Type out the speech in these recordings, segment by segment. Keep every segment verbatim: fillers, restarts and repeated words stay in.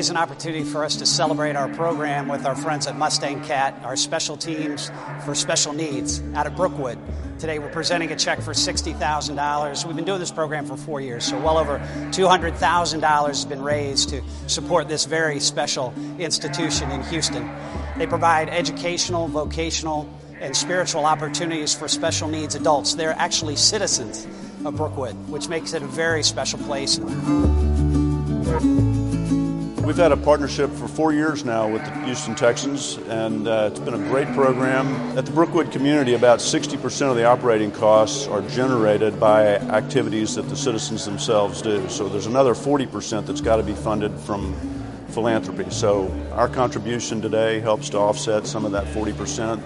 Today's an opportunity for us to celebrate our program with our friends at Mustang Cat, our special teams for special needs out of Brookwood. Today we're presenting a check for sixty thousand dollars. We've been doing this program for four years, so well over two hundred thousand dollars has been raised to support this very special institution in Houston. They provide educational, vocational, and spiritual opportunities for special needs adults. They're actually citizens of Brookwood, which makes it a very special place. We've had a partnership for four years now with the Houston Texans, and uh, it's been a great program. At the Brookwood community, about sixty percent of the operating costs are generated by activities that the citizens themselves do. So there's another forty percent that's got to be funded from philanthropy. So our contribution today helps to offset some of that forty percent.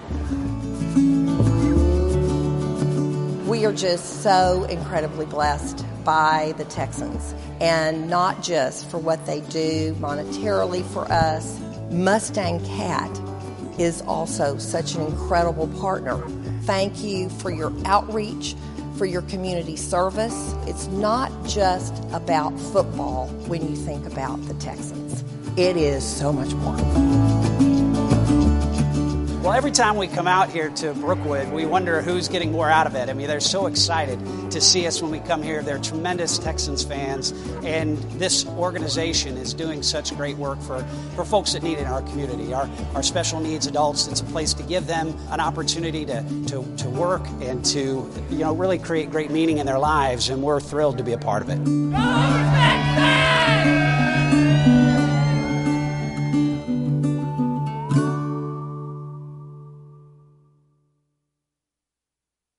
We are just so incredibly blessed by the Texans, and not just for what they do monetarily for us. Mustang Cat is also such an incredible partner. Thank you for your outreach, for your community service. It's not just about football when you think about the Texans. It is so much more. Well, every time we come out here to Brookwood, we wonder who's getting more out of it. I mean, they're so excited to see us when we come here. They're tremendous Texans fans, and this organization is doing such great work for, for folks that need it in our community, our, our special needs adults. It's a place to give them an opportunity to, to, to work and to, you know, really create great meaning in their lives, and we're thrilled to be a part of it.